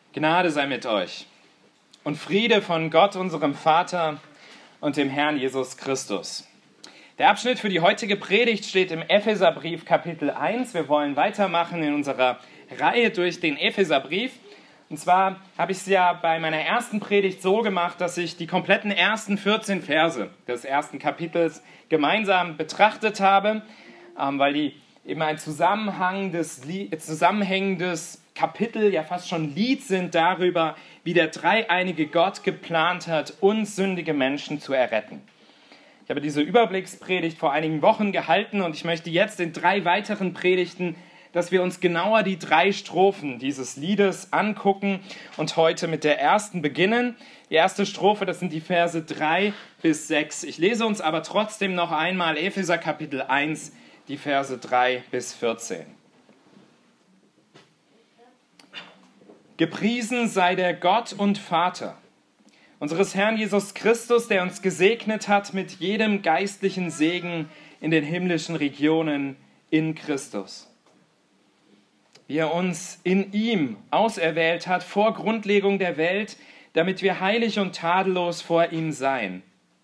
Gnade sei mit euch und Friede von Gott, unserem Vater und dem Herrn Jesus Christus. Der Abschnitt für die heutige Predigt steht im Epheserbrief Kapitel 1. Wir wollen weitermachen in unserer Reihe durch den Epheserbrief. Und zwar habe ich es ja bei meiner ersten Predigt so gemacht, dass ich die kompletten ersten 14 Verse des ersten Kapitels gemeinsam betrachtet habe, weil die eben ein zusammenhängendes Kapitel, ja fast schon Lied sind darüber, wie der dreieinige Gott geplant hat, uns sündige Menschen zu erretten. Ich habe diese Überblickspredigt vor einigen Wochen gehalten und ich möchte jetzt in 3 weiteren Predigten, dass wir uns genauer die 3 Strophen dieses Liedes angucken und heute mit der ersten beginnen. Die erste Strophe, das sind die Verse 3 bis 6. Ich lese uns aber trotzdem noch einmal Epheser Kapitel 1, die Verse 3 bis 14. Gepriesen sei der Gott und Vater unseres Herrn Jesus Christus, der uns gesegnet hat mit jedem geistlichen Segen in den himmlischen Regionen in Christus. Wie er uns in ihm auserwählt hat vor Grundlegung der Welt, damit wir heilig und tadellos vor ihm seien.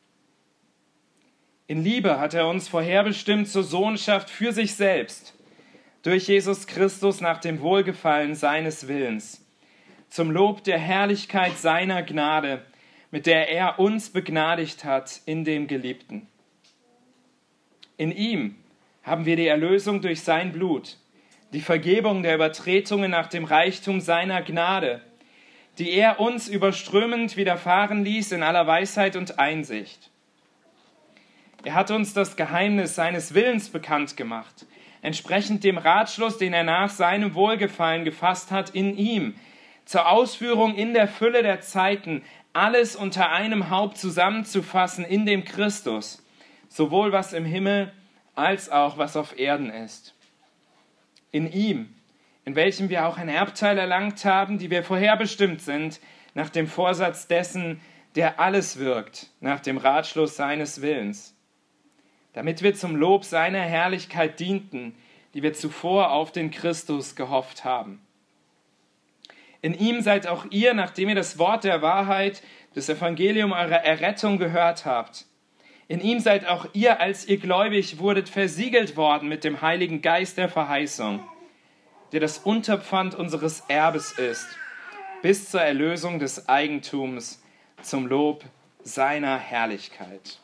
In Liebe hat er uns vorherbestimmt zur Sohnschaft für sich selbst, durch Jesus Christus nach dem Wohlgefallen seines Willens, zum Lob der Herrlichkeit seiner Gnade, mit der er uns begnadigt hat in dem Geliebten. In ihm haben wir die Erlösung durch sein Blut, die Vergebung der Übertretungen nach dem Reichtum seiner Gnade, die er uns überströmend widerfahren ließ in aller Weisheit und Einsicht. Er hat uns das Geheimnis seines Willens bekannt gemacht, entsprechend dem Ratschluss, den er nach seinem Wohlgefallen gefasst hat in ihm, zur Ausführung in der Fülle der Zeiten, alles unter einem Haupt zusammenzufassen in dem Christus, sowohl was im Himmel als auch was auf Erden ist. In ihm, in welchem wir auch ein Erbteil erlangt haben, die wir vorherbestimmt sind, nach dem Vorsatz dessen, der alles wirkt, nach dem Ratschluss seines Willens, damit wir zum Lob seiner Herrlichkeit dienten, die wir zuvor auf den Christus gehofft haben. In ihm seid auch ihr, nachdem ihr das Wort der Wahrheit, das Evangelium eurer Errettung gehört habt. In ihm seid auch ihr, als ihr gläubig wurdet, versiegelt worden mit dem Heiligen Geist der Verheißung, der das Unterpfand unseres Erbes ist, bis zur Erlösung des Eigentums, zum Lob seiner Herrlichkeit.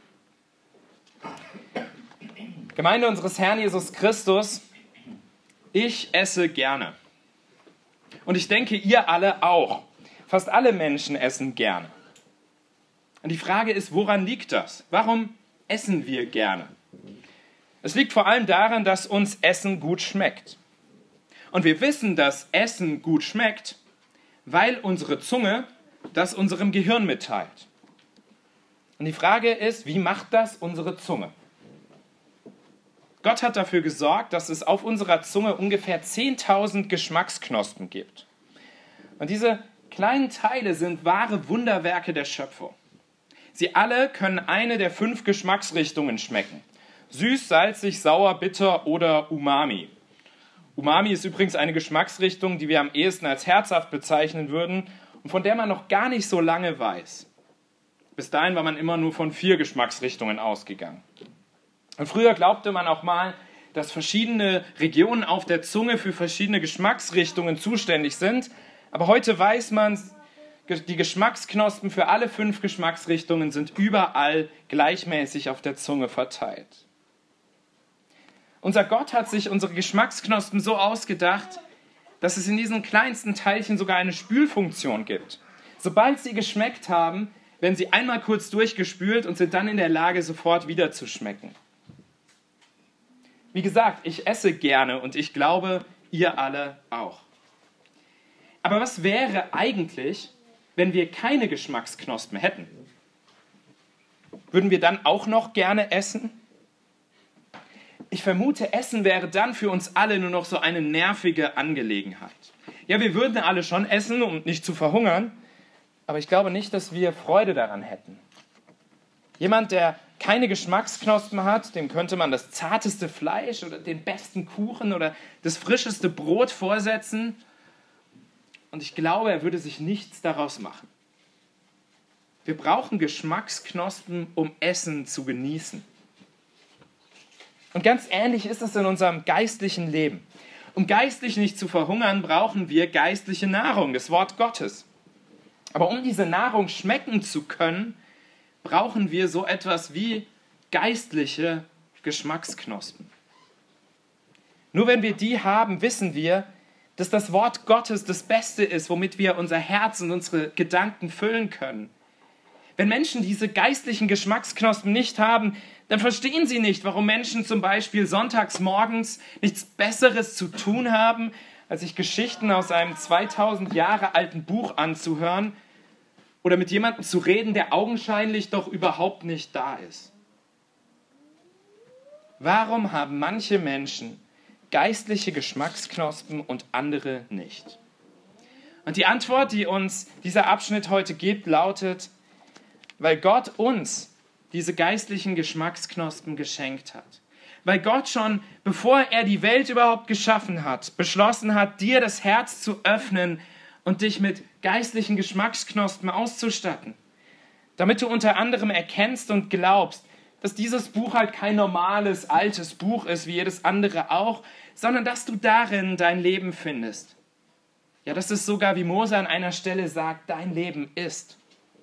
Gemeinde unseres Herrn Jesus Christus, ich esse gerne. Und ich denke, ihr alle auch. Fast alle Menschen essen gerne. Und die Frage ist, woran liegt das? Warum essen wir gerne? Es liegt vor allem daran, dass uns Essen gut schmeckt. Und wir wissen, dass Essen gut schmeckt, weil unsere Zunge das unserem Gehirn mitteilt. Und die Frage ist, wie macht das unsere Zunge? Gott hat dafür gesorgt, dass es auf unserer Zunge ungefähr 10.000 Geschmacksknospen gibt. Und diese kleinen Teile sind wahre Wunderwerke der Schöpfung. Sie alle können eine der 5 Geschmacksrichtungen schmecken. Süß, salzig, sauer, bitter oder Umami. Umami ist übrigens eine Geschmacksrichtung, die wir am ehesten als herzhaft bezeichnen würden und von der man noch gar nicht so lange weiß. Bis dahin war man immer nur von 4 Geschmacksrichtungen ausgegangen. Und früher glaubte man auch mal, dass verschiedene Regionen auf der Zunge für verschiedene Geschmacksrichtungen zuständig sind. Aber heute weiß man, die Geschmacksknospen für alle 5 Geschmacksrichtungen sind überall gleichmäßig auf der Zunge verteilt. Unser Gott hat sich unsere Geschmacksknospen so ausgedacht, dass es in diesen kleinsten Teilchen sogar eine Spülfunktion gibt. Sobald sie geschmeckt haben, werden sie einmal kurz durchgespült und sind dann in der Lage, sofort wieder zu schmecken. Wie gesagt, ich esse gerne und ich glaube, ihr alle auch. Aber was wäre eigentlich, wenn wir keine Geschmacksknospen hätten? Würden wir dann auch noch gerne essen? Ich vermute, Essen wäre dann für uns alle nur noch so eine nervige Angelegenheit. Ja, wir würden alle schon essen, um nicht zu verhungern, aber ich glaube nicht, dass wir Freude daran hätten. Jemand, der keine Geschmacksknospen hat, dem könnte man das zarteste Fleisch oder den besten Kuchen oder das frischeste Brot vorsetzen. Und ich glaube, er würde sich nichts daraus machen. Wir brauchen Geschmacksknospen, um Essen zu genießen. Und ganz ähnlich ist es in unserem geistlichen Leben. Um geistlich nicht zu verhungern, brauchen wir geistliche Nahrung, das Wort Gottes. Aber um diese Nahrung schmecken zu können, brauchen wir so etwas wie geistliche Geschmacksknospen. Nur wenn wir die haben, wissen wir, dass das Wort Gottes das Beste ist, womit wir unser Herz und unsere Gedanken füllen können. Wenn Menschen diese geistlichen Geschmacksknospen nicht haben, dann verstehen sie nicht, warum Menschen zum Beispiel sonntags morgens nichts Besseres zu tun haben, als sich Geschichten aus einem 2000 Jahre alten Buch anzuhören oder mit jemandem zu reden, der augenscheinlich doch überhaupt nicht da ist. Warum haben manche Menschen geistliche Geschmacksknospen und andere nicht? Und die Antwort, die uns dieser Abschnitt heute gibt, lautet: Weil Gott uns diese geistlichen Geschmacksknospen geschenkt hat. Weil Gott schon, bevor er die Welt überhaupt geschaffen hat, beschlossen hat, dir das Herz zu öffnen und dich mit geistlichen Geschmacksknospen auszustatten. Damit du unter anderem erkennst und glaubst, dass dieses Buch halt kein normales, altes Buch ist, wie jedes andere auch, sondern dass du darin dein Leben findest. Ja, das ist sogar, wie Mose an einer Stelle sagt, dein Leben ist.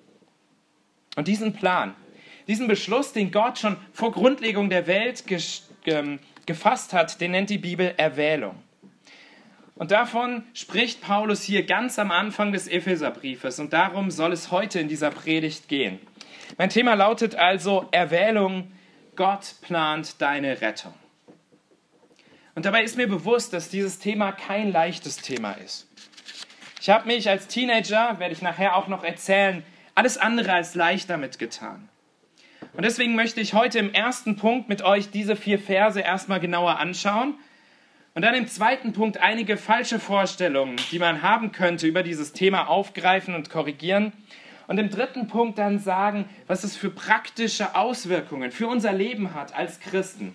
Und diesen Plan, diesen Beschluss, den Gott schon vor Grundlegung der Welt gefasst hat, den nennt die Bibel Erwählung. Und davon spricht Paulus hier ganz am Anfang des Epheserbriefes. Und darum soll es heute in dieser Predigt gehen. Mein Thema lautet also Erwählung, Gott plant deine Rettung. Und dabei ist mir bewusst, dass dieses Thema kein leichtes Thema ist. Ich habe mich als Teenager, werde ich nachher auch noch erzählen, alles andere als leicht damit getan. Und deswegen möchte ich heute im ersten Punkt mit euch diese 4 Verse erstmal genauer anschauen und dann im zweiten Punkt einige falsche Vorstellungen, die man haben könnte, über dieses Thema aufgreifen und korrigieren. Und im dritten Punkt dann sagen, was es für praktische Auswirkungen für unser Leben hat als Christen,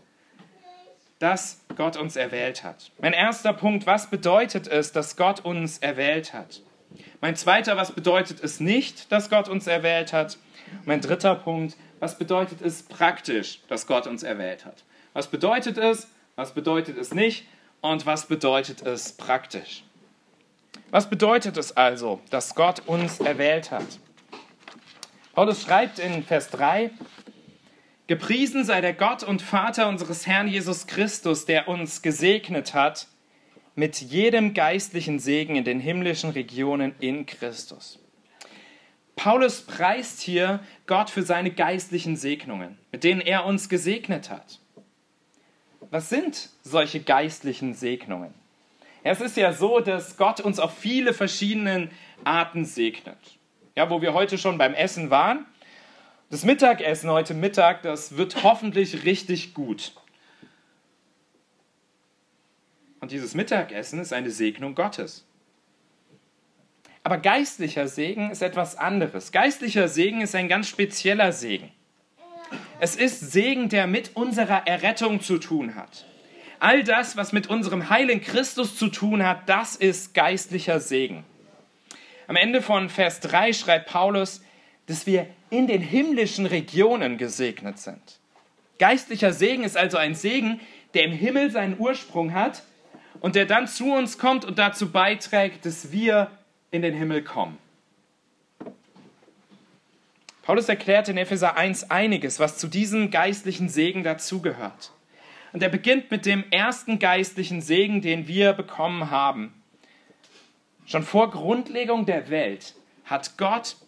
dass Gott uns erwählt hat. Mein erster Punkt: Was bedeutet es, dass Gott uns erwählt hat? Mein zweiter: Was bedeutet es nicht, dass Gott uns erwählt hat? Mein dritter Punkt: Was bedeutet es praktisch, dass Gott uns erwählt hat? Was bedeutet es nicht und was bedeutet es praktisch? Was bedeutet es also, dass Gott uns erwählt hat? Paulus schreibt in Vers 3: Gepriesen sei der Gott und Vater unseres Herrn Jesus Christus, der uns gesegnet hat mit jedem geistlichen Segen in den himmlischen Regionen in Christus. Paulus preist hier Gott für seine geistlichen Segnungen, mit denen er uns gesegnet hat. Was sind solche geistlichen Segnungen? Ja, es ist ja so, dass Gott uns auf viele verschiedene Arten segnet. Ja, wo wir heute schon beim Essen waren. Das Mittagessen heute Mittag, das wird hoffentlich richtig gut. Und dieses Mittagessen ist eine Segnung Gottes. Aber geistlicher Segen ist etwas anderes. Geistlicher Segen ist ein ganz spezieller Segen. Es ist Segen, der mit unserer Errettung zu tun hat. All das, was mit unserem Heil in Christus zu tun hat, das ist geistlicher Segen. Am Ende von Vers 3 schreibt Paulus, dass wir in den himmlischen Regionen gesegnet sind. Geistlicher Segen ist also ein Segen, der im Himmel seinen Ursprung hat und der dann zu uns kommt und dazu beiträgt, dass wir in den Himmel kommen. Paulus erklärt in Epheser 1 einiges, was zu diesem geistlichen Segen dazugehört. Und er beginnt mit dem ersten geistlichen Segen, den wir bekommen haben. Schon vor Grundlegung der Welt hat Gott,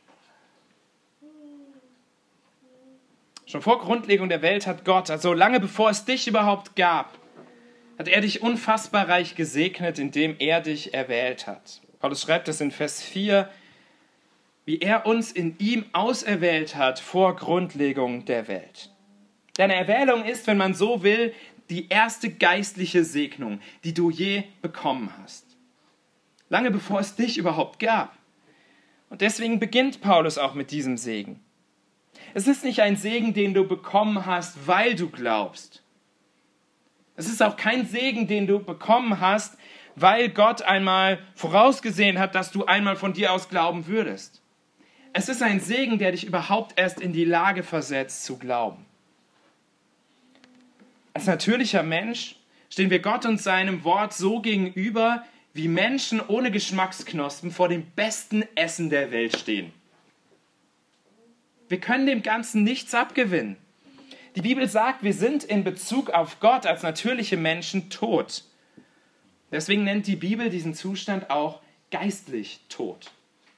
also lange bevor es dich überhaupt gab, hat er dich unfassbar reich gesegnet, indem er dich erwählt hat. Paulus schreibt es in Vers 4, wie er uns in ihm auserwählt hat vor Grundlegung der Welt. Deine Erwählung ist, wenn man so will, die erste geistliche Segnung, die du je bekommen hast. Lange bevor es dich überhaupt gab. Und deswegen beginnt Paulus auch mit diesem Segen. Es ist nicht ein Segen, den du bekommen hast, weil du glaubst. Es ist auch kein Segen, den du bekommen hast, weil Gott einmal vorausgesehen hat, dass du einmal von dir aus glauben würdest. Es ist ein Segen, der dich überhaupt erst in die Lage versetzt, zu glauben. Als natürlicher Mensch stehen wir Gott und seinem Wort so gegenüber, wie Menschen ohne Geschmacksknospen vor dem besten Essen der Welt stehen. Wir können dem Ganzen nichts abgewinnen. Die Bibel sagt, wir sind in Bezug auf Gott als natürliche Menschen tot. Deswegen nennt die Bibel diesen Zustand auch geistlich tot.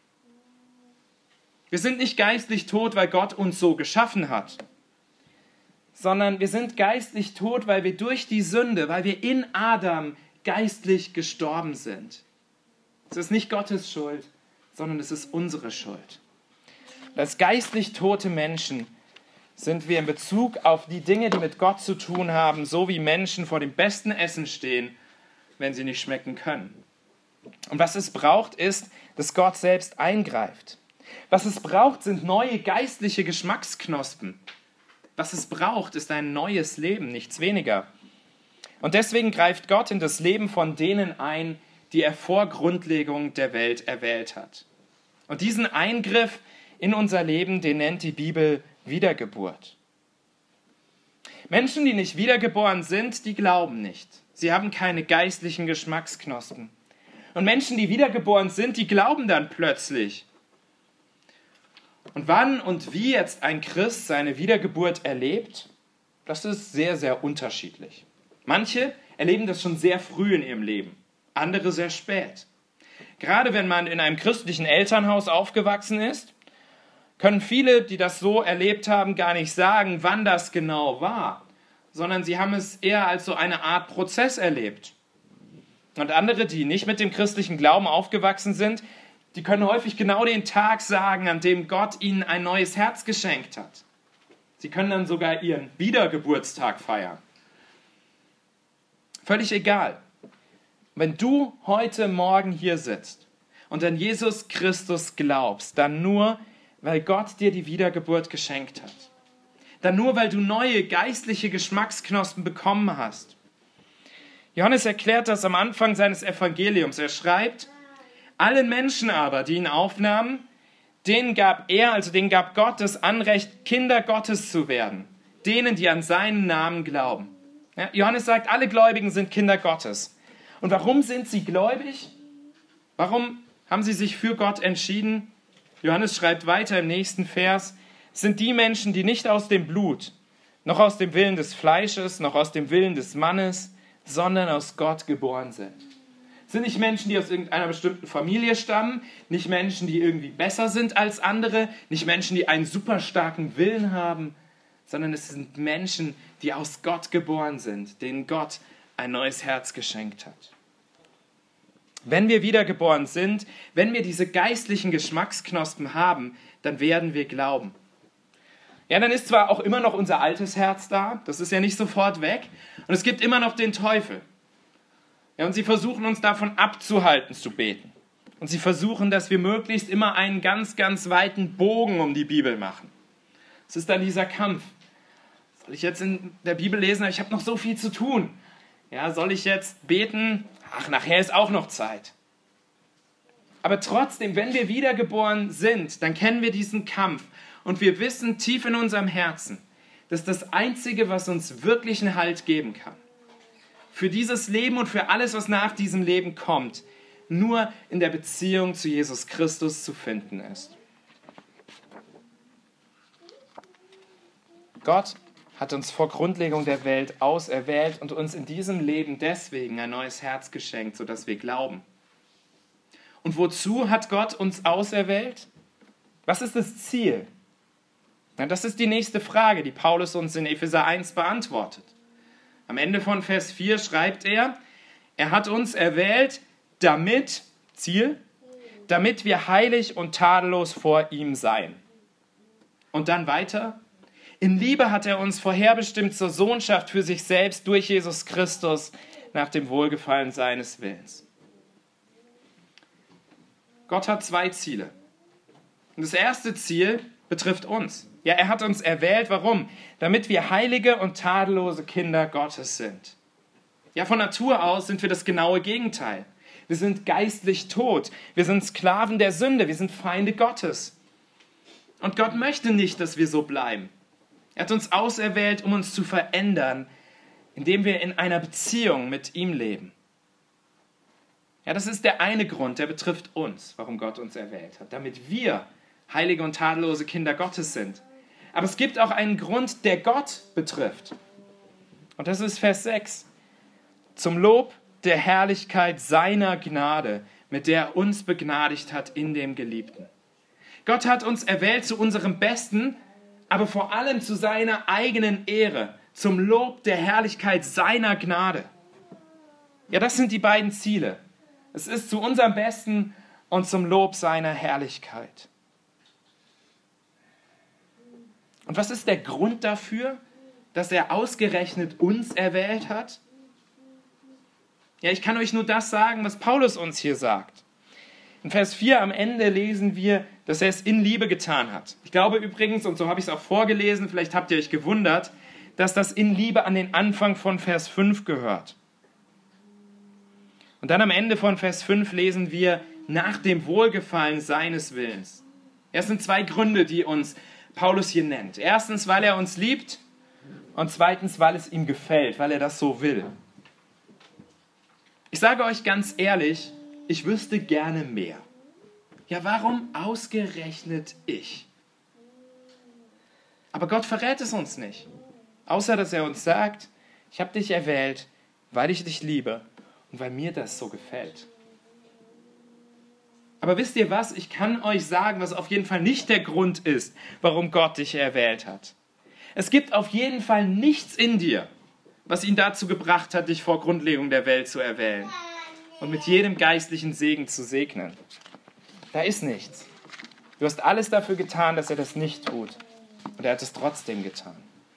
Wir sind nicht geistlich tot, weil Gott uns so geschaffen hat, sondern wir sind geistlich tot, weil wir durch die Sünde, weil wir in Adam geistlich gestorben sind. Es ist nicht Gottes Schuld, sondern es ist unsere Schuld. Als geistlich tote Menschen sind wir in Bezug auf die Dinge, die mit Gott zu tun haben, so wie Menschen vor dem besten Essen stehen, wenn sie nicht schmecken können. Und was es braucht, ist, dass Gott selbst eingreift. Was es braucht, sind neue geistliche Geschmacksknospen. Was es braucht, ist ein neues Leben, nichts weniger. Und deswegen greift Gott in das Leben von denen ein, die er vor Grundlegung der Welt erwählt hat. Und diesen Eingriff in unser Leben, den nennt die Bibel Wiedergeburt. Menschen, die nicht wiedergeboren sind, die glauben nicht. Sie haben keine geistlichen Geschmacksknospen. Und Menschen, die wiedergeboren sind, die glauben dann plötzlich. Und wann und wie jetzt ein Christ seine Wiedergeburt erlebt, das ist sehr, sehr unterschiedlich. Manche erleben das schon sehr früh in ihrem Leben, andere sehr spät. Gerade wenn man in einem christlichen Elternhaus aufgewachsen ist, können viele, die das so erlebt haben, gar nicht sagen, wann das genau war, sondern sie haben es eher als so eine Art Prozess erlebt. Und andere, die nicht mit dem christlichen Glauben aufgewachsen sind, die können häufig genau den Tag sagen, an dem Gott ihnen ein neues Herz geschenkt hat. Sie können dann sogar ihren Wiedergeburtstag feiern. Völlig egal. Wenn du heute Morgen hier sitzt und an Jesus Christus glaubst, dann nur, weil Gott dir die Wiedergeburt geschenkt hat. Dann nur, weil du neue geistliche Geschmacksknospen bekommen hast. Johannes erklärt das am Anfang seines Evangeliums. Er schreibt, allen Menschen aber, die ihn aufnahmen, denen gab Gott das Anrecht, Kinder Gottes zu werden. Denen, die an seinen Namen glauben. Ja, Johannes sagt, alle Gläubigen sind Kinder Gottes. Und warum sind sie gläubig? Warum haben sie sich für Gott entschieden? Johannes schreibt weiter im nächsten Vers, es sind die Menschen, die nicht aus dem Blut, noch aus dem Willen des Fleisches, noch aus dem Willen des Mannes, sondern aus Gott geboren sind. Es sind nicht Menschen, die aus irgendeiner bestimmten Familie stammen, nicht Menschen, die irgendwie besser sind als andere, nicht Menschen, die einen super starken Willen haben, sondern es sind Menschen, die aus Gott geboren sind, denen Gott ein neues Herz geschenkt hat. Wenn wir wiedergeboren sind, wenn wir diese geistlichen Geschmacksknospen haben, dann werden wir glauben. Ja, dann ist zwar auch immer noch unser altes Herz da, das ist ja nicht sofort weg, und es gibt immer noch den Teufel. Ja, und sie versuchen uns davon abzuhalten zu beten. Und sie versuchen, dass wir möglichst immer einen ganz, ganz weiten Bogen um die Bibel machen. Es ist dann dieser Kampf. Soll ich jetzt in der Bibel lesen? Ich habe noch so viel zu tun. Ja, soll ich jetzt beten? Ach, nachher ist auch noch Zeit. Aber trotzdem, wenn wir wiedergeboren sind, dann kennen wir diesen Kampf. Und wir wissen tief in unserem Herzen, dass das Einzige, was uns wirklichen Halt geben kann, für dieses Leben und für alles, was nach diesem Leben kommt, nur in der Beziehung zu Jesus Christus zu finden ist. Gott hat uns vor Grundlegung der Welt auserwählt und uns in diesem Leben deswegen ein neues Herz geschenkt, sodass wir glauben. Und wozu hat Gott uns auserwählt? Was ist das Ziel? Na, das ist die nächste Frage, die Paulus uns in Epheser 1 beantwortet. Am Ende von Vers 4 schreibt er hat uns erwählt, damit wir heilig und tadellos vor ihm seien. Und dann weiter, in Liebe hat er uns vorherbestimmt zur Sohnschaft für sich selbst durch Jesus Christus nach dem Wohlgefallen seines Willens. Gott hat zwei Ziele. Und das erste Ziel betrifft uns. Ja, er hat uns erwählt. Warum? Damit wir heilige und tadellose Kinder Gottes sind. Ja, von Natur aus sind wir das genaue Gegenteil. Wir sind geistlich tot. Wir sind Sklaven der Sünde. Wir sind Feinde Gottes. Und Gott möchte nicht, dass wir so bleiben. Er hat uns auserwählt, um uns zu verändern, indem wir in einer Beziehung mit ihm leben. Ja, das ist der eine Grund, der betrifft uns, warum Gott uns erwählt hat, damit wir heilige und tadellose Kinder Gottes sind. Aber es gibt auch einen Grund, der Gott betrifft. Und das ist Vers 6. Zum Lob der Herrlichkeit seiner Gnade, mit der er uns begnadigt hat in dem Geliebten. Gott hat uns erwählt zu unserem Besten, aber vor allem zu seiner eigenen Ehre, zum Lob der Herrlichkeit seiner Gnade. Ja, das sind die beiden Ziele. Es ist zu unserem Besten und zum Lob seiner Herrlichkeit. Und was ist der Grund dafür, dass er ausgerechnet uns erwählt hat? Ja, ich kann euch nur das sagen, was Paulus uns hier sagt. In Vers 4 am Ende lesen wir, dass er es in Liebe getan hat. Ich glaube übrigens, und so habe ich es auch vorgelesen, vielleicht habt ihr euch gewundert, dass das in Liebe an den Anfang von Vers 5 gehört. Und dann am Ende von Vers 5 lesen wir, nach dem Wohlgefallen seines Willens. Es sind zwei Gründe, die uns Paulus hier nennt. Erstens, weil er uns liebt und zweitens, weil es ihm gefällt, weil er das so will. Ich sage euch ganz ehrlich, ich wüsste gerne mehr. Ja, warum ausgerechnet ich? Aber Gott verrät es uns nicht. Außer, dass er uns sagt, ich habe dich erwählt, weil ich dich liebe und weil mir das so gefällt. Aber wisst ihr was? Ich kann euch sagen, was auf jeden Fall nicht der Grund ist, warum Gott dich erwählt hat. Es gibt auf jeden Fall nichts in dir, was ihn dazu gebracht hat, dich vor Grundlegung der Welt zu erwählen und mit jedem geistlichen Segen zu segnen. Da ist nichts. Du hast alles dafür getan, dass er das nicht tut. Und er hat es trotzdem getan.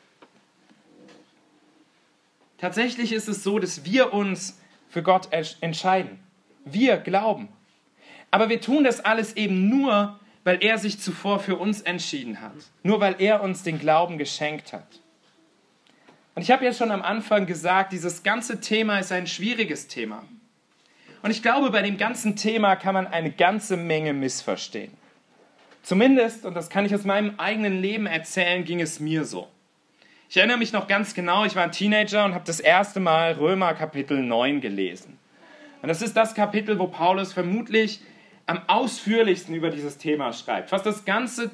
Tatsächlich ist es so, dass wir uns für Gott entscheiden. Wir glauben. Aber wir tun das alles eben nur, weil er sich zuvor für uns entschieden hat. Nur weil er uns den Glauben geschenkt hat. Und ich habe ja schon am Anfang gesagt, dieses ganze Thema ist ein schwieriges Thema. Und ich glaube, bei dem ganzen Thema kann man eine ganze Menge missverstehen. Zumindest, und das kann ich aus meinem eigenen Leben erzählen, ging es mir so. Ich erinnere mich noch ganz genau, ich war ein Teenager und habe das erste Mal Römer Kapitel 9 gelesen. Und das ist das Kapitel, wo Paulus vermutlich am ausführlichsten über dieses Thema schreibt. Fast das ganze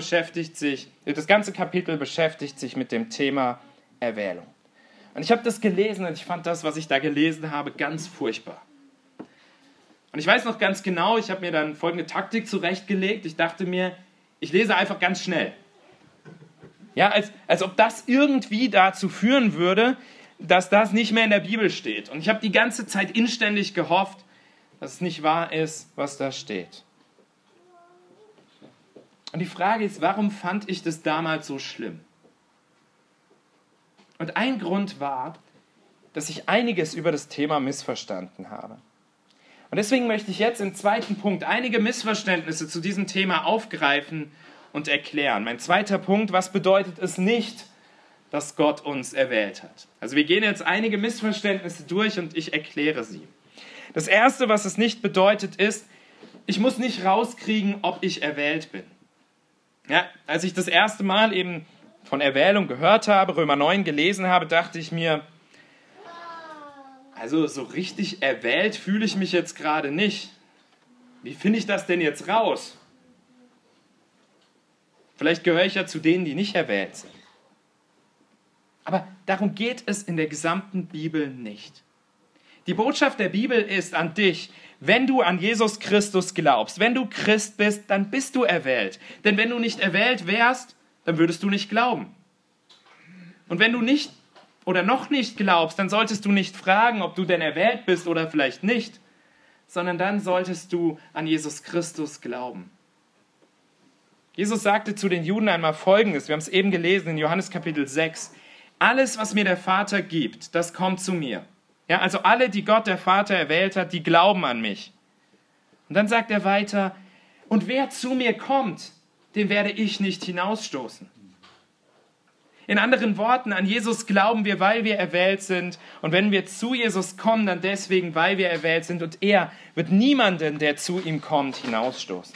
Kapitel beschäftigt sich mit dem Thema Erwählung. Und ich habe das gelesen und ich fand das, was ich da gelesen habe, ganz furchtbar. Und ich weiß noch ganz genau, ich habe mir dann folgende Taktik zurechtgelegt. Ich dachte mir, ich lese einfach ganz schnell. Ja, als ob das irgendwie dazu führen würde, dass das nicht mehr in der Bibel steht. Und ich habe die ganze Zeit inständig gehofft, dass es nicht wahr ist, was da steht. Und die Frage ist, warum fand ich das damals so schlimm? Und ein Grund war, dass ich einiges über das Thema missverstanden habe. Und deswegen möchte ich jetzt im zweiten Punkt einige Missverständnisse zu diesem Thema aufgreifen und erklären. Mein zweiter Punkt, was bedeutet es nicht, dass Gott uns erwählt hat? Also wir gehen jetzt einige Missverständnisse durch und ich erkläre sie. Das Erste, was es nicht bedeutet, ist, ich muss nicht rauskriegen, ob ich erwählt bin. Ja, als ich das erste Mal eben von Erwählung gehört habe, Römer 9 gelesen habe, dachte ich mir, also so richtig erwählt fühle ich mich jetzt gerade nicht. Wie finde ich das denn jetzt raus? Vielleicht gehöre ich ja zu denen, die nicht erwählt sind. Aber darum geht es in der gesamten Bibel nicht. Die Botschaft der Bibel ist an dich, wenn du an Jesus Christus glaubst, wenn du Christ bist, dann bist du erwählt. Denn wenn du nicht erwählt wärst, dann würdest du nicht glauben. Und wenn du nicht oder noch nicht glaubst, dann solltest du nicht fragen, ob du denn erwählt bist oder vielleicht nicht, sondern dann solltest du an Jesus Christus glauben. Jesus sagte zu den Juden einmal Folgendes, wir haben es eben gelesen in Johannes Kapitel 6, alles, was mir der Vater gibt, das kommt zu mir. Ja, also alle, die Gott der Vater erwählt hat, die glauben an mich. Und dann sagt er weiter, und wer zu mir kommt, den werde ich nicht hinausstoßen. In anderen Worten, an Jesus glauben wir, weil wir erwählt sind. Und wenn wir zu Jesus kommen, dann deswegen, weil wir erwählt sind. Und er wird niemanden, der zu ihm kommt, hinausstoßen.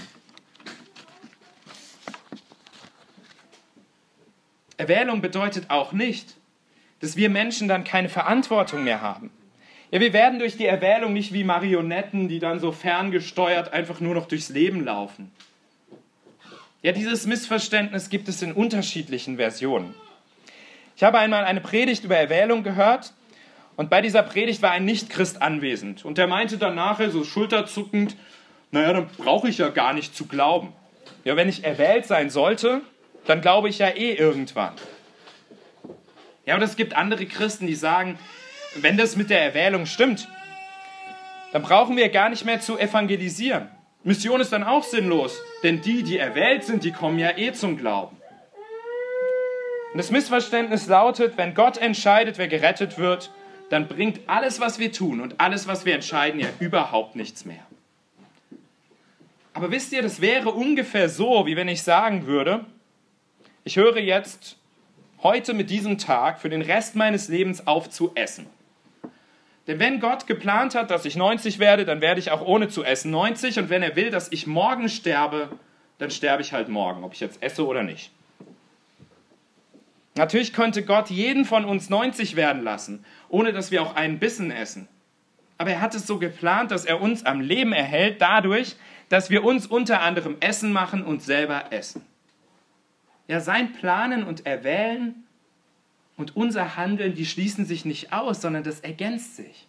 Erwählung bedeutet auch nicht, dass wir Menschen dann keine Verantwortung mehr haben. Ja, wir werden durch die Erwählung nicht wie Marionetten, die dann so ferngesteuert einfach nur noch durchs Leben laufen. Ja, dieses Missverständnis gibt es in unterschiedlichen Versionen. Ich habe einmal eine Predigt über Erwählung gehört und bei dieser Predigt war ein Nichtchrist anwesend. Und der meinte dann nachher so schulterzuckend, naja, dann brauche ich ja gar nicht zu glauben. Ja, wenn ich erwählt sein sollte, dann glaube ich ja eh irgendwann. Ja, aber es gibt andere Christen, die sagen, wenn das mit der Erwählung stimmt, dann brauchen wir gar nicht mehr zu evangelisieren. Mission ist dann auch sinnlos, denn die erwählt sind, die kommen ja eh zum Glauben. Und das Missverständnis lautet, wenn Gott entscheidet, wer gerettet wird, dann bringt alles, was wir tun und alles, was wir entscheiden, ja überhaupt nichts mehr. Aber wisst ihr, das wäre ungefähr so, wie wenn ich sagen würde, ich höre jetzt heute mit diesem Tag für den Rest meines Lebens auf zu essen. Denn wenn Gott geplant hat, dass ich 90 werde, dann werde ich auch ohne zu essen 90. Und wenn er will, dass ich morgen sterbe, dann sterbe ich halt morgen, ob ich jetzt esse oder nicht. Natürlich könnte Gott jeden von uns 90 werden lassen, ohne dass wir auch einen Bissen essen. Aber er hat es so geplant, dass er uns am Leben erhält, dadurch, dass wir uns unter anderem Essen machen und selber essen. Ja, sein Planen und Erwählen und unser Handeln, die schließen sich nicht aus, sondern das ergänzt sich.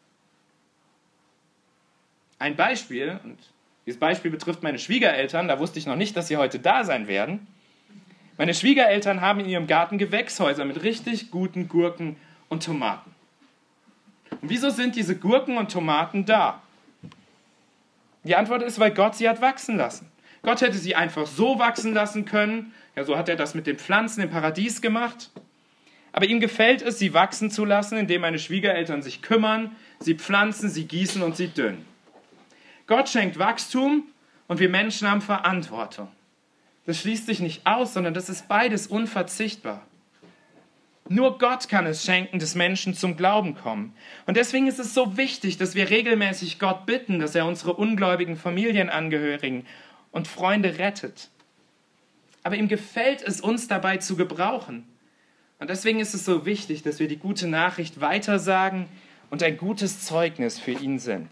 Ein Beispiel, und dieses Beispiel betrifft meine Schwiegereltern, da wusste ich noch nicht, dass sie heute da sein werden. Meine Schwiegereltern haben in ihrem Garten Gewächshäuser mit richtig guten Gurken und Tomaten. Und wieso sind diese Gurken und Tomaten da? Die Antwort ist, weil Gott sie hat wachsen lassen. Gott hätte sie einfach so wachsen lassen können. Ja, so hat er das mit den Pflanzen im Paradies gemacht. Aber ihm gefällt es, sie wachsen zu lassen, indem meine Schwiegereltern sich kümmern, sie pflanzen, sie gießen und sie düngen. Gott schenkt Wachstum und wir Menschen haben Verantwortung. Das schließt sich nicht aus, sondern das ist beides unverzichtbar. Nur Gott kann es schenken, dass Menschen zum Glauben kommen. Und deswegen ist es so wichtig, dass wir regelmäßig Gott bitten, dass er unsere ungläubigen Familienangehörigen und Freunde rettet. Aber ihm gefällt es, uns dabei zu gebrauchen. Und deswegen ist es so wichtig, dass wir die gute Nachricht weitersagen und ein gutes Zeugnis für ihn sind.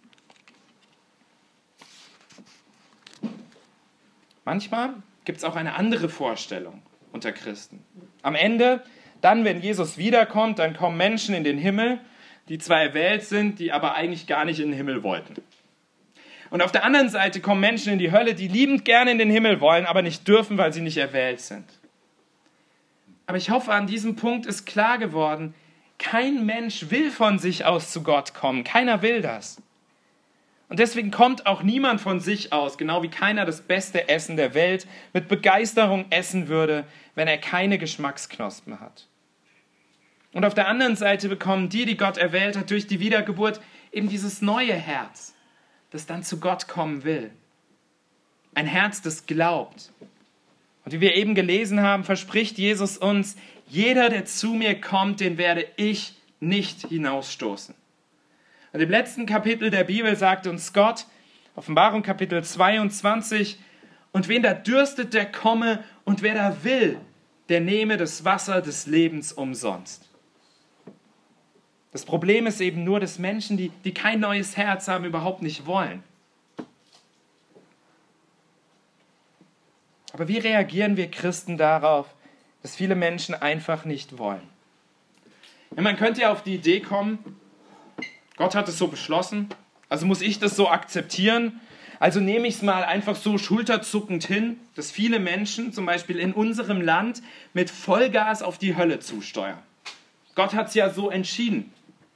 Manchmal gibt es auch eine andere Vorstellung unter Christen. Am Ende, dann, wenn Jesus wiederkommt, dann kommen Menschen in den Himmel, die zwar erwählt sind, die aber eigentlich gar nicht in den Himmel wollten. Und auf der anderen Seite kommen Menschen in die Hölle, die liebend gerne in den Himmel wollen, aber nicht dürfen, weil sie nicht erwählt sind. Aber ich hoffe, an diesem Punkt ist klar geworden, kein Mensch will von sich aus zu Gott kommen. Keiner will das. Und deswegen kommt auch niemand von sich aus, genau wie keiner das beste Essen der Welt mit Begeisterung essen würde, wenn er keine Geschmacksknospen hat. Und auf der anderen Seite bekommen die Gott erwählt hat, durch die Wiedergeburt eben dieses neue Herz, das dann zu Gott kommen will. Ein Herz, das glaubt. Und wie wir eben gelesen haben, verspricht Jesus uns, jeder, der zu mir kommt, den werde ich nicht hinausstoßen. Und im letzten Kapitel der Bibel sagt uns Gott, Offenbarung Kapitel 22, und wen da dürstet, der komme, und wer da will, der nehme das Wasser des Lebens umsonst. Das Problem ist eben nur, dass Menschen, die kein neues Herz haben, überhaupt nicht wollen. Aber wie reagieren wir Christen darauf, dass viele Menschen einfach nicht wollen? Ja, man könnte ja auf die Idee kommen, Gott hat es so beschlossen, also muss ich das so akzeptieren. Also nehme ich es mal einfach so schulterzuckend hin, dass viele Menschen zum Beispiel in unserem Land mit Vollgas auf die Hölle zusteuern. Gott hat es ja so entschieden.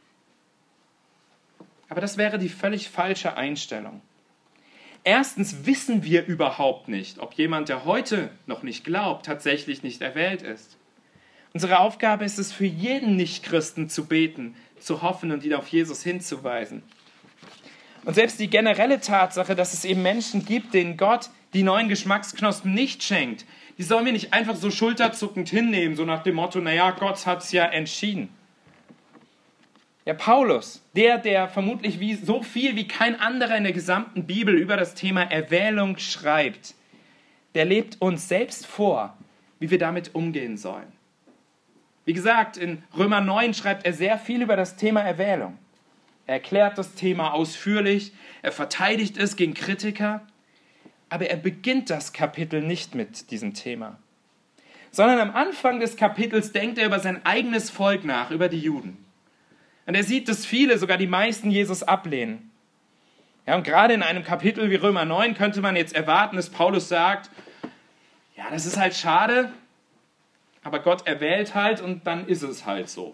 Aber das wäre die völlig falsche Einstellung. Erstens wissen wir überhaupt nicht, ob jemand, der heute noch nicht glaubt, tatsächlich nicht erwählt ist. Unsere Aufgabe ist es, für jeden Nichtchristen zu beten, zu hoffen und ihn auf Jesus hinzuweisen. Und selbst die generelle Tatsache, dass es eben Menschen gibt, denen Gott die neuen Geschmacksknospen nicht schenkt, die sollen wir nicht einfach so schulterzuckend hinnehmen, so nach dem Motto, naja, Gott hat es ja entschieden. Ja, Paulus, der vermutlich so viel wie kein anderer in der gesamten Bibel über das Thema Erwählung schreibt, der lebt uns selbst vor, wie wir damit umgehen sollen. Wie gesagt, in Römer 9 schreibt er sehr viel über das Thema Erwählung. Er erklärt das Thema ausführlich, er verteidigt es gegen Kritiker, aber er beginnt das Kapitel nicht mit diesem Thema, sondern am Anfang des Kapitels denkt er über sein eigenes Volk nach, über die Juden. Und er sieht, dass viele, sogar die meisten, Jesus ablehnen. Ja, und gerade in einem Kapitel wie Römer 9 könnte man jetzt erwarten, dass Paulus sagt, ja, das ist halt schade, aber Gott erwählt halt und dann ist es halt so.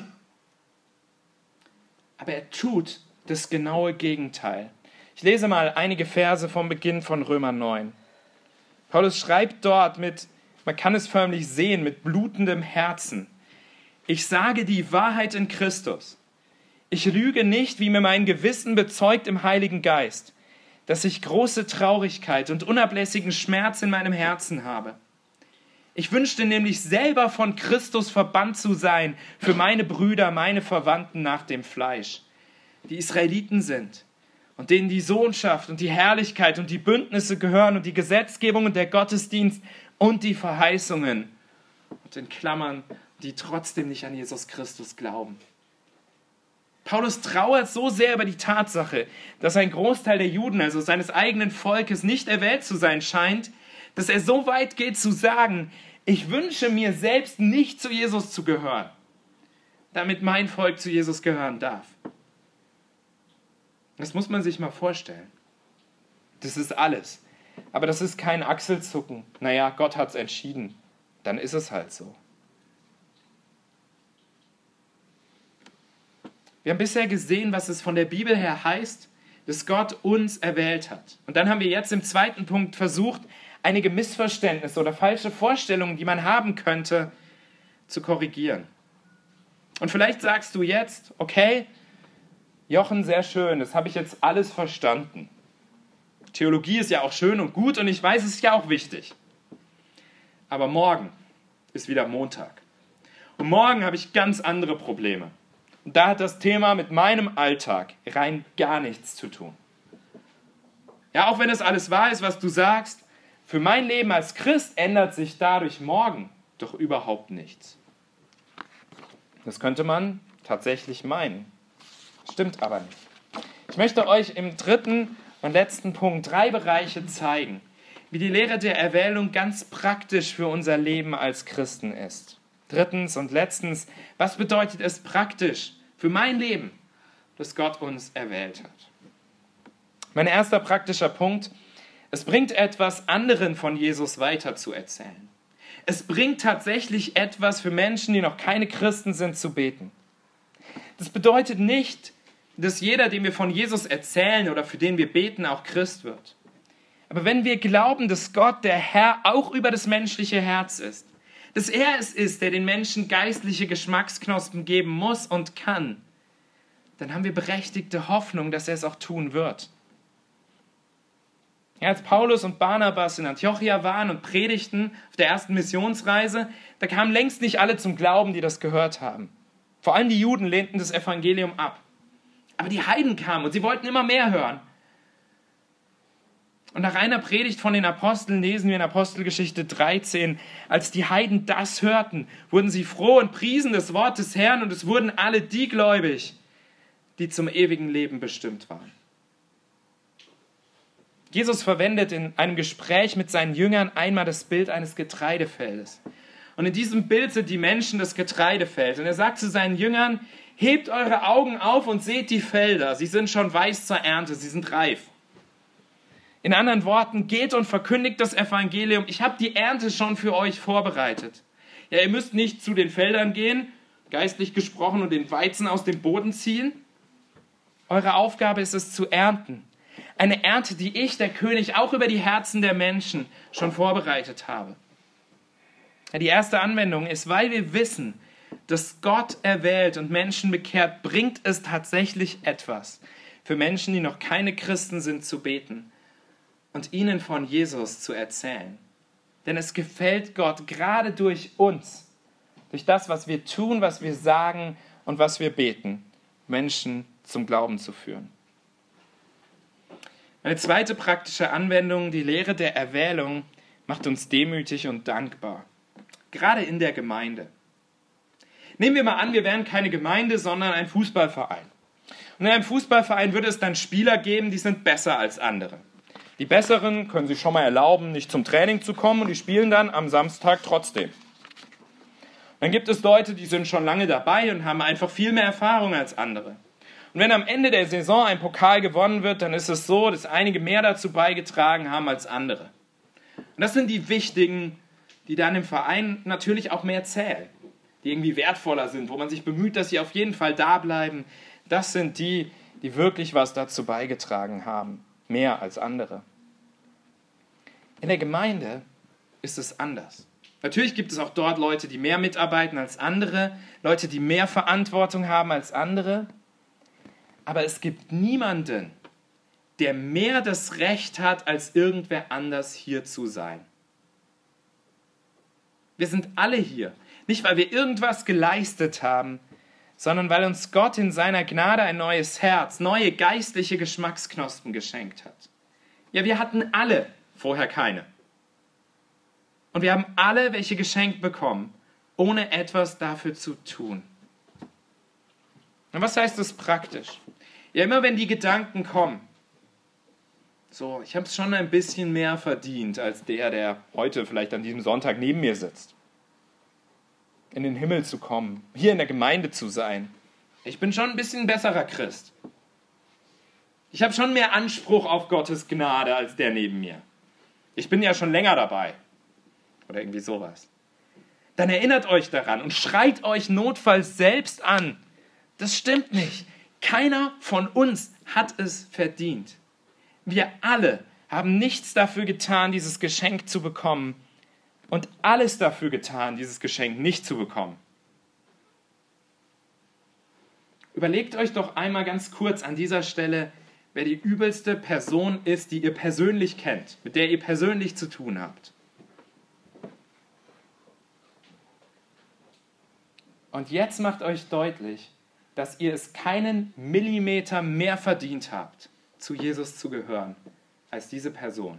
Aber er tut das genaue Gegenteil. Ich lese mal einige Verse vom Beginn von Römer 9. Paulus schreibt dort man kann es förmlich sehen, mit blutendem Herzen: Ich sage die Wahrheit in Christus. Ich lüge nicht, wie mir mein Gewissen bezeugt im Heiligen Geist, dass ich große Traurigkeit und unablässigen Schmerz in meinem Herzen habe. Ich wünschte nämlich selber von Christus verbannt zu sein für meine Brüder, meine Verwandten nach dem Fleisch, die Israeliten sind und denen die Sohnschaft und die Herrlichkeit und die Bündnisse gehören und die Gesetzgebung und der Gottesdienst und die Verheißungen. Und in Klammern, die trotzdem nicht an Jesus Christus glauben. Paulus trauert so sehr über die Tatsache, dass ein Großteil der Juden, also seines eigenen Volkes, nicht erwählt zu sein scheint, dass er so weit geht zu sagen, ich wünsche mir selbst nicht zu Jesus zu gehören, damit mein Volk zu Jesus gehören darf. Das muss man sich mal vorstellen. Das ist alles. Aber das ist kein Achselzucken. Naja, Gott hat es entschieden. Dann ist es halt so. Wir haben bisher gesehen, was es von der Bibel her heißt, dass Gott uns erwählt hat. Und dann haben wir jetzt im zweiten Punkt versucht, einige Missverständnisse oder falsche Vorstellungen, die man haben könnte, zu korrigieren. Und vielleicht sagst du jetzt, okay, Jochen, sehr schön, das habe ich jetzt alles verstanden. Theologie ist ja auch schön und gut und ich weiß, es ist ja auch wichtig. Aber morgen ist wieder Montag. Und morgen habe ich ganz andere Probleme. Und da hat das Thema mit meinem Alltag rein gar nichts zu tun. Ja, auch wenn es alles wahr ist, was du sagst, für mein Leben als Christ ändert sich dadurch morgen doch überhaupt nichts. Das könnte man tatsächlich meinen. Stimmt aber nicht. Ich möchte euch im dritten und letzten Punkt 3 Bereiche zeigen, wie die Lehre der Erwählung ganz praktisch für unser Leben als Christen ist. Drittens und letztens, was bedeutet es praktisch für mein Leben, dass Gott uns erwählt hat? Mein erster praktischer Punkt: Es bringt etwas, anderen von Jesus weiterzuerzählen. Es bringt tatsächlich etwas für Menschen, die noch keine Christen sind, zu beten. Das bedeutet nicht, dass jeder, dem wir von Jesus erzählen oder für den wir beten, auch Christ wird. Aber wenn wir glauben, dass Gott, der Herr, auch über das menschliche Herz ist, dass er es ist, der den Menschen geistliche Geschmacksknospen geben muss und kann, dann haben wir berechtigte Hoffnung, dass er es auch tun wird. Ja, als Paulus und Barnabas in Antiochia waren und predigten auf der ersten Missionsreise, da kamen längst nicht alle zum Glauben, die das gehört haben. Vor allem die Juden lehnten das Evangelium ab. Aber die Heiden kamen und sie wollten immer mehr hören. Und nach einer Predigt von den Aposteln lesen wir in Apostelgeschichte 13, als die Heiden das hörten, wurden sie froh und priesen das Wort des Herrn und es wurden alle die gläubig, die zum ewigen Leben bestimmt waren. Jesus verwendet in einem Gespräch mit seinen Jüngern einmal das Bild eines Getreidefeldes. Und in diesem Bild sind die Menschen das Getreidefeld. Und er sagt zu seinen Jüngern, hebt eure Augen auf und seht die Felder. Sie sind schon weiß zur Ernte, sie sind reif. In anderen Worten, geht und verkündigt das Evangelium. Ich habe die Ernte schon für euch vorbereitet. Ja, ihr müsst nicht zu den Feldern gehen, geistlich gesprochen, und den Weizen aus dem Boden ziehen. Eure Aufgabe ist es zu ernten. Eine Ernte, die ich, der König, auch über die Herzen der Menschen schon vorbereitet habe. Ja, die erste Anwendung ist, weil wir wissen, dass Gott erwählt und Menschen bekehrt, bringt es tatsächlich etwas, für Menschen, die noch keine Christen sind, zu beten und ihnen von Jesus zu erzählen. Denn es gefällt Gott gerade durch uns, durch das, was wir tun, was wir sagen und was wir beten, Menschen zum Glauben zu führen. Eine zweite praktische Anwendung, die Lehre der Erwählung, macht uns demütig und dankbar. Gerade in der Gemeinde. Nehmen wir mal an, wir wären keine Gemeinde, sondern ein Fußballverein. Und in einem Fußballverein würde es dann Spieler geben, die sind besser als andere. Die Besseren können sich schon mal erlauben, nicht zum Training zu kommen und die spielen dann am Samstag trotzdem. Dann gibt es Leute, die sind schon lange dabei und haben einfach viel mehr Erfahrung als andere. Und wenn am Ende der Saison ein Pokal gewonnen wird, dann ist es so, dass einige mehr dazu beigetragen haben als andere. Und das sind die Wichtigen, die dann im Verein natürlich auch mehr zählen, die irgendwie wertvoller sind, wo man sich bemüht, dass sie auf jeden Fall da bleiben. Das sind die, die wirklich was dazu beigetragen haben, mehr als andere. In der Gemeinde ist es anders. Natürlich gibt es auch dort Leute, die mehr mitarbeiten als andere, Leute, die mehr Verantwortung haben als andere. Aber es gibt niemanden, der mehr das Recht hat, als irgendwer anders hier zu sein. Wir sind alle hier, nicht weil wir irgendwas geleistet haben, sondern weil uns Gott in seiner Gnade ein neues Herz, neue geistliche Geschmacksknospen geschenkt hat. Ja, wir hatten alle vorher keine. Und wir haben alle welche geschenkt bekommen, ohne etwas dafür zu tun. Und was heißt das praktisch? Ja, immer wenn die Gedanken kommen, so, ich habe es schon ein bisschen mehr verdient als der heute vielleicht an diesem Sonntag neben mir sitzt. In den Himmel zu kommen, hier in der Gemeinde zu sein. Ich bin schon ein bisschen besserer Christ. Ich habe schon mehr Anspruch auf Gottes Gnade als der neben mir. Ich bin ja schon länger dabei. Oder irgendwie sowas. Dann erinnert euch daran und schreit euch notfalls selbst an. Das stimmt nicht. Keiner von uns hat es verdient. Wir alle haben nichts dafür getan, dieses Geschenk zu bekommen und alles dafür getan, dieses Geschenk nicht zu bekommen. Überlegt euch doch einmal ganz kurz an dieser Stelle, wer die übelste Person ist, die ihr persönlich kennt, mit der ihr persönlich zu tun habt. Und jetzt macht euch deutlich, dass ihr es keinen Millimeter mehr verdient habt, zu Jesus zu gehören, als diese Person.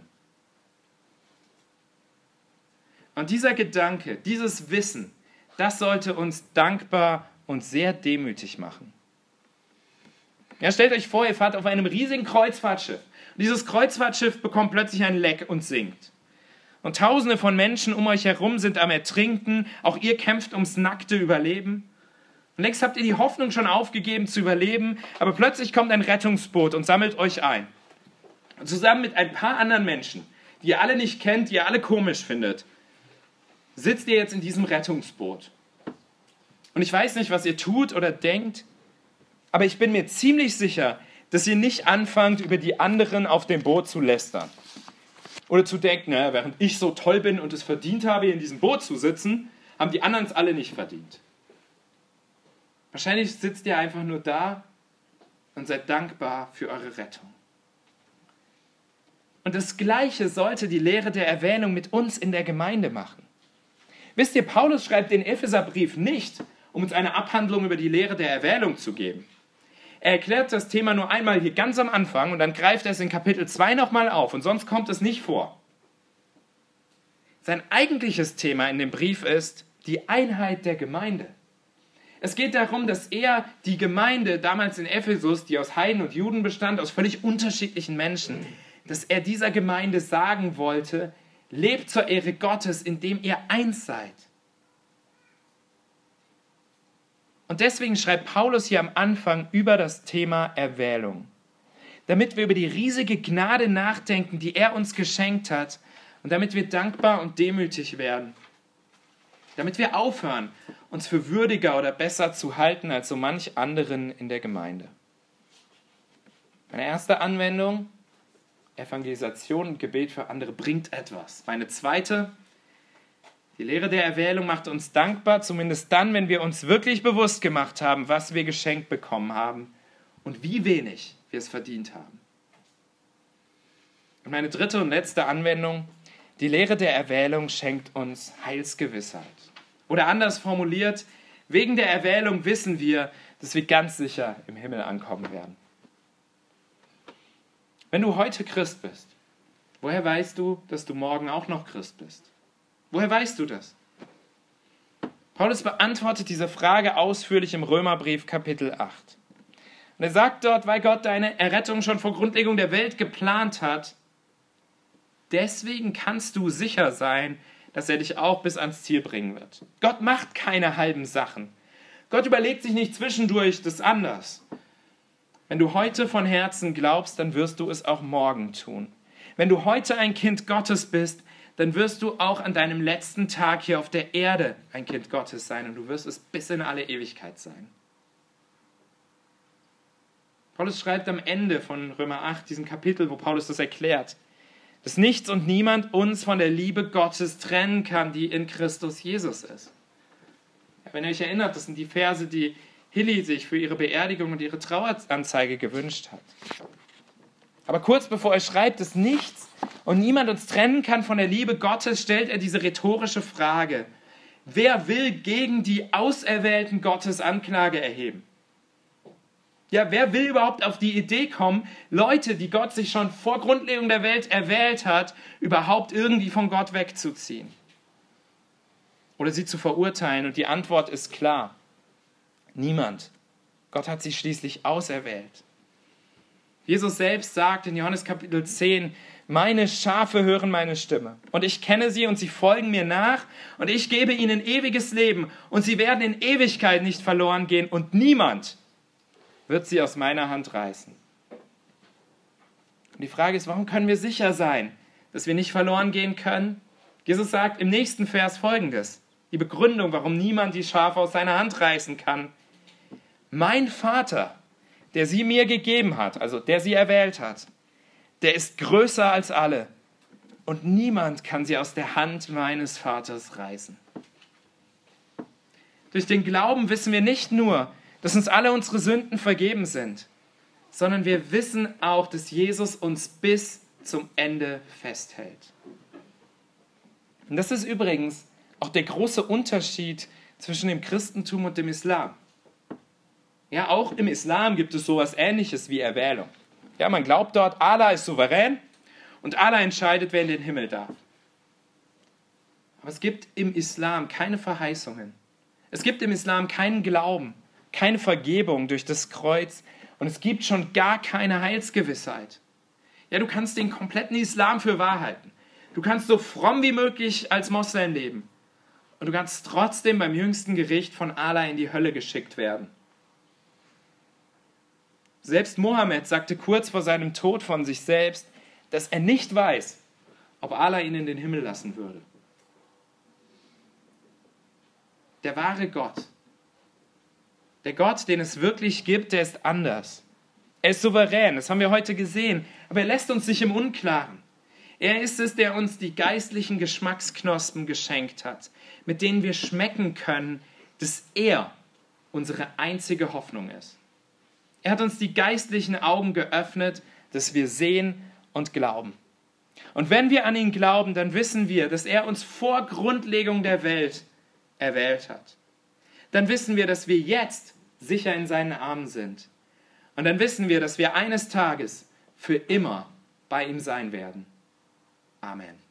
Und dieser Gedanke, dieses Wissen, das sollte uns dankbar und sehr demütig machen. Ja, stellt euch vor, ihr fahrt auf einem riesigen Kreuzfahrtschiff. Und dieses Kreuzfahrtschiff bekommt plötzlich ein Leck und sinkt. Und Tausende von Menschen um euch herum sind am Ertrinken. Auch ihr kämpft ums nackte Überleben. Und längst habt ihr die Hoffnung schon aufgegeben zu überleben, aber plötzlich kommt ein Rettungsboot und sammelt euch ein. Und zusammen mit ein paar anderen Menschen, die ihr alle nicht kennt, die ihr alle komisch findet, sitzt ihr jetzt in diesem Rettungsboot. Und ich weiß nicht, was ihr tut oder denkt, aber ich bin mir ziemlich sicher, dass ihr nicht anfangt, über die anderen auf dem Boot zu lästern. Oder zu denken, naja, während ich so toll bin und es verdient habe, hier in diesem Boot zu sitzen, haben die anderen es alle nicht verdient. Wahrscheinlich sitzt ihr einfach nur da und seid dankbar für eure Rettung. Und das Gleiche sollte die Lehre der Erwählung mit uns in der Gemeinde machen. Wisst ihr, Paulus schreibt den Epheserbrief nicht, um uns eine Abhandlung über die Lehre der Erwählung zu geben. Er erklärt das Thema nur einmal hier ganz am Anfang und dann greift er es in Kapitel 2 nochmal auf und sonst kommt es nicht vor. Sein eigentliches Thema in dem Brief ist die Einheit der Gemeinde. Es geht darum, dass er die Gemeinde damals in Ephesus, die aus Heiden und Juden bestand, aus völlig unterschiedlichen Menschen, dass er dieser Gemeinde sagen wollte, lebt zur Ehre Gottes, indem ihr eins seid. Und deswegen schreibt Paulus hier am Anfang über das Thema Erwählung. Damit wir über die riesige Gnade nachdenken, die er uns geschenkt hat und damit wir dankbar und demütig werden. Damit wir aufhören, uns für würdiger oder besser zu halten als so manch anderen in der Gemeinde. Meine erste Anwendung, Evangelisation und Gebet für andere bringt etwas. Meine zweite, die Lehre der Erwählung macht uns dankbar, zumindest dann, wenn wir uns wirklich bewusst gemacht haben, was wir geschenkt bekommen haben und wie wenig wir es verdient haben. Und meine dritte und letzte Anwendung: Die Lehre der Erwählung schenkt uns Heilsgewissheit. Oder anders formuliert, wegen der Erwählung wissen wir, dass wir ganz sicher im Himmel ankommen werden. Wenn du heute Christ bist, woher weißt du, dass du morgen auch noch Christ bist? Woher weißt du das? Paulus beantwortet diese Frage ausführlich im Römerbrief Kapitel 8. Und er sagt dort, weil Gott deine Errettung schon vor Grundlegung der Welt geplant hat, deswegen kannst du sicher sein, dass er dich auch bis ans Ziel bringen wird. Gott macht keine halben Sachen. Gott überlegt sich nicht zwischendurch das anders. Wenn du heute von Herzen glaubst, dann wirst du es auch morgen tun. Wenn du heute ein Kind Gottes bist, dann wirst du auch an deinem letzten Tag hier auf der Erde ein Kind Gottes sein und du wirst es bis in alle Ewigkeit sein. Paulus schreibt am Ende von Römer 8, diesem Kapitel, wo Paulus das erklärt, dass nichts und niemand uns von der Liebe Gottes trennen kann, die in Christus Jesus ist. Ja, wenn ihr euch erinnert, das sind die Verse, die Hilly sich für ihre Beerdigung und ihre Traueranzeige gewünscht hat. Aber kurz bevor er schreibt, dass nichts und niemand uns trennen kann von der Liebe Gottes, stellt er diese rhetorische Frage: Wer will gegen die Auserwählten Gottes Anklage erheben? Ja, wer will überhaupt auf die Idee kommen, Leute, die Gott sich schon vor Grundlegung der Welt erwählt hat, überhaupt irgendwie von Gott wegzuziehen? Oder sie zu verurteilen? Und die Antwort ist klar: Niemand. Gott hat sie schließlich auserwählt. Jesus selbst sagt in Johannes Kapitel 10, meine Schafe hören meine Stimme und ich kenne sie und sie folgen mir nach und ich gebe ihnen ewiges Leben und sie werden in Ewigkeit nicht verloren gehen und niemand wird sie aus meiner Hand reißen. Und die Frage ist, warum können wir sicher sein, dass wir nicht verloren gehen können? Jesus sagt im nächsten Vers Folgendes, die Begründung, warum niemand die Schafe aus seiner Hand reißen kann. Mein Vater, der sie mir gegeben hat, also der sie erwählt hat, der ist größer als alle und niemand kann sie aus der Hand meines Vaters reißen. Durch den Glauben wissen wir nicht nur, dass uns alle unsere Sünden vergeben sind, sondern wir wissen auch, dass Jesus uns bis zum Ende festhält. Und das ist übrigens auch der große Unterschied zwischen dem Christentum und dem Islam. Ja, auch im Islam gibt es sowas Ähnliches wie Erwählung. Ja, man glaubt dort, Allah ist souverän und Allah entscheidet, wer in den Himmel darf. Aber es gibt im Islam keine Verheißungen. Es gibt im Islam keinen Glauben, keine Vergebung durch das Kreuz und es gibt schon gar keine Heilsgewissheit. Ja, du kannst den kompletten Islam für wahr halten. Du kannst so fromm wie möglich als Moslem leben und du kannst trotzdem beim jüngsten Gericht von Allah in die Hölle geschickt werden. Selbst Mohammed sagte kurz vor seinem Tod von sich selbst, dass er nicht weiß, ob Allah ihn in den Himmel lassen würde. Der wahre Gott, der Gott, den es wirklich gibt, der ist anders. Er ist souverän, das haben wir heute gesehen, aber er lässt uns nicht im Unklaren. Er ist es, der uns die geistlichen Geschmacksknospen geschenkt hat, mit denen wir schmecken können, dass er unsere einzige Hoffnung ist. Er hat uns die geistlichen Augen geöffnet, dass wir sehen und glauben. Und wenn wir an ihn glauben, dann wissen wir, dass er uns vor Grundlegung der Welt erwählt hat. Dann wissen wir, dass wir jetzt sicher in seinen Armen sind. Und dann wissen wir, dass wir eines Tages für immer bei ihm sein werden. Amen.